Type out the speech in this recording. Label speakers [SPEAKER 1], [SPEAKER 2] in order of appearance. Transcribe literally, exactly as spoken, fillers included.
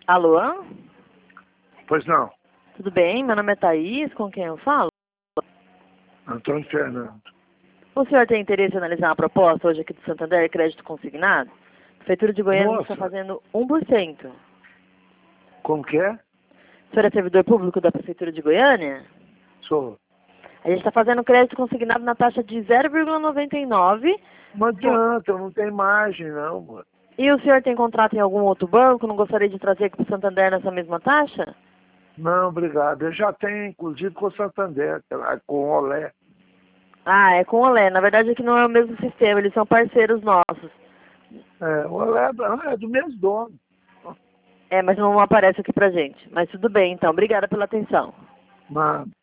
[SPEAKER 1] Alô?
[SPEAKER 2] Pois não,
[SPEAKER 1] Tudo bem? Meu nome é Thaís, com quem eu falo?
[SPEAKER 2] Antônio Fernando.
[SPEAKER 1] O senhor tem interesse em analisar uma proposta hoje aqui do Santander, crédito consignado? A Prefeitura de Goiânia está
[SPEAKER 2] Moça,
[SPEAKER 1] fazendo um por cento.
[SPEAKER 2] como que é?
[SPEAKER 1] O senhor é servidor público da Prefeitura de Goiânia?
[SPEAKER 2] Sou.
[SPEAKER 1] A gente está fazendo crédito consignado na taxa de zero vírgula noventa e nove.
[SPEAKER 2] Não adianta, não tem margem não, mano.
[SPEAKER 1] E o senhor tem contrato em algum outro banco? Não gostaria de trazer aqui para o Santander nessa mesma taxa?
[SPEAKER 2] Não, obrigado. Eu já tenho, inclusive, com o Santander, com o Olé.
[SPEAKER 1] Ah, é com o Olé. Na verdade aqui não é o mesmo sistema, eles são parceiros nossos.
[SPEAKER 2] É, o Olé é do é do mesmo dono.
[SPEAKER 1] É, mas não aparece aqui pra gente. Mas tudo bem, então. Obrigada pela atenção.
[SPEAKER 2] Mano.